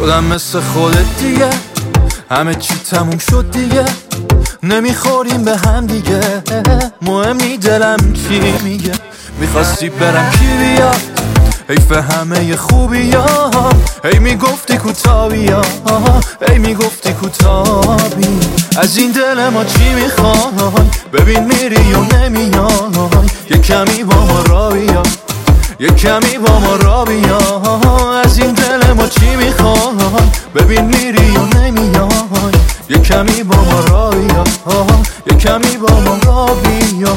شدم مثل خودت دیگه، همه چی تموم شد دیگه، نمیخوریم به هم دیگه، مهم نی دلم چی میگه. میخواستی برم کی بیاد، حیف همه خوبی ها، هی میگفتی کوتابی ها، هی میگفتی کوتابی. از این دل ما چی میخوای، ببین میری و نمیای، یه کمی با ما را بیا، یه کمی با ما را بیا. از این دل ما چی میخوای، ببین میری و نمیای، یه کمی با ما را بیا، یه کمی با ما را بیا.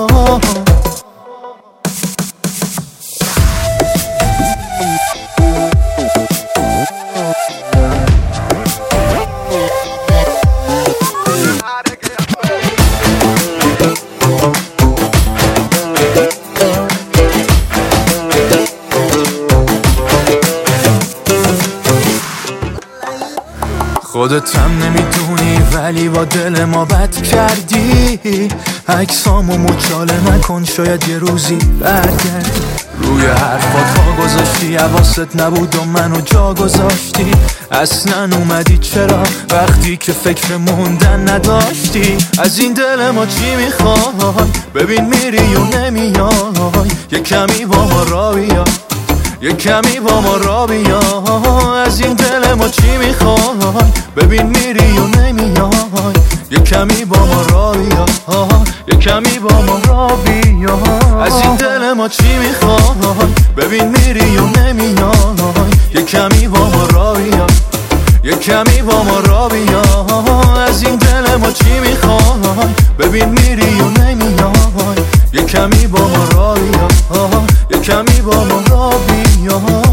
خودت هم نمیدونی ولی با دل ما بد کردی، عکسامو مچاله نکن شاید یه روزی برگردی. روی حرفات ها گذاشتی، حواست نبود و منو جا گذاشتی، اصلا اومدی چرا وقتی که فکر موندن نداشتی. از این دل ما چی میخوای، ببین میری و نمیای، یه کمی با ما را بیا، یه کمی با ما را بیا. از این دل ما چی میخوای، ببین میری و نمیای، یه کمی با ما را بیا، یه کمی با ما را بیا. از این دل ما چی میخوای، ببین میری و نمیای، یه کمی با ما را بیا، یه کمی با ما را بیا. از این دل ما چی میخوای، ببین میری و نمیای، یه کمی با ما را بیا، یه کمی با ما را بیا.